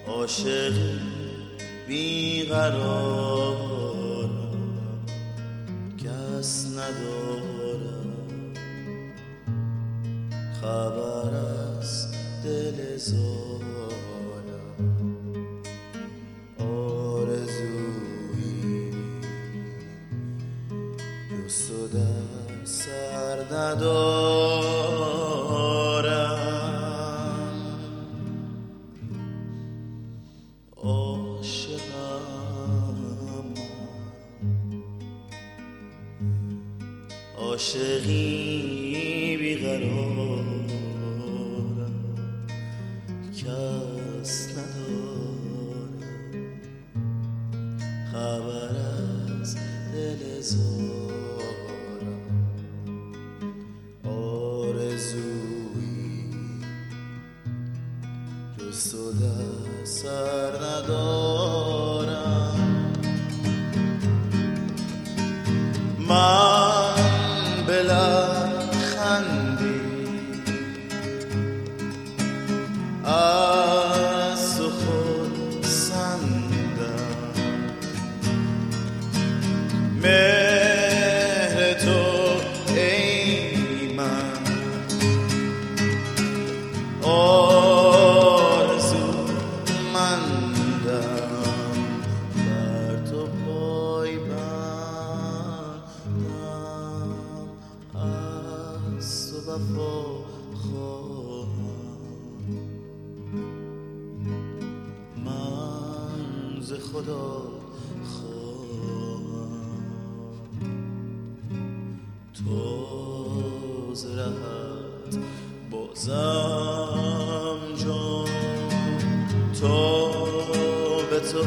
عاشق بیقرارم، کس ندارم خبر از دل زارم. آرزویی جز تو در سر ندارم. عاشقم، عاشقی بیقرارم، کس ندارم خبر از دل زارم. آرزویی جز تو در سر ندارم. من به لبخندی از تو خرسندم، مهر تو ای من آرزومندم، بر تو پایبندم، از تو وفا خواهم. من ز خدا خواهم تو ز رهت بازم جان، تو به تو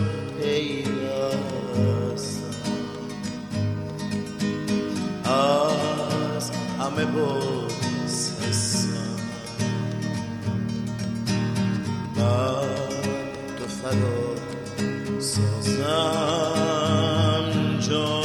پیوستم، از همه بگسستم، بر تو فدا سازم جان.